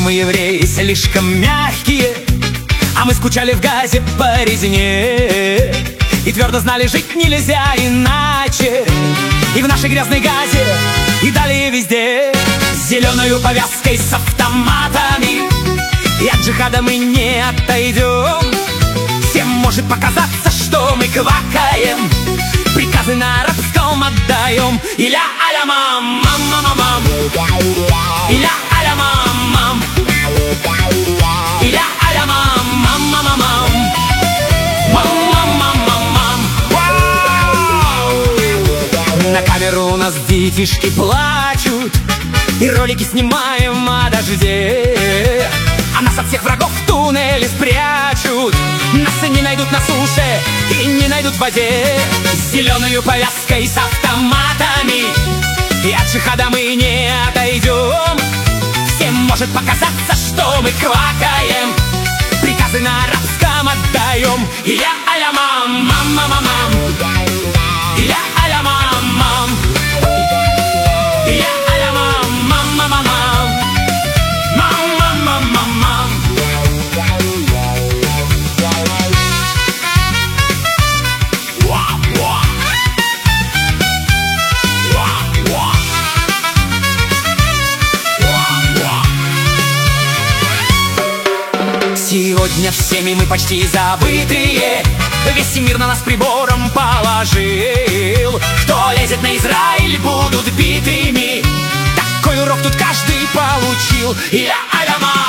мы, евреи, слишком мягкие, а мы скучали в газе по резне и твердо знали, жить нельзя иначе. И в нашей грязной газе, и далее везде, с зеленою повязкой, с автоматами, и от джихада мы не отойдем. Всем может показаться, что мы квакаем, приказы на арабском отдаем. Иля аля мам, мам, мам, мам, иля аля мам, мам, иля аля мам, мам, мам, мам, мам, мам, мам, мам, мам. На камеру у нас детишки плачут, и ролики снимаем о дожде, а нас от всех врагов в туннеле спрячут. Нас и не найдут на суше, и не найдут в воде, с зеленою повязкой, с автоматами, и от джихада мы не отойдем. Всем может показаться, что мы квакаем, приказы на арабском отдаем. Иля аля мам, мам, мам, мам, иля аля мам, мам, иля аля мам, мам, мам, мам, мам, мам, мам, мам, мам. Сегодня всеми мы почти забытые, весь мир на нас прибором положил. Кто лезет на Израиль, будут битыми. Такой урок тут каждый получил. Иля аля мам.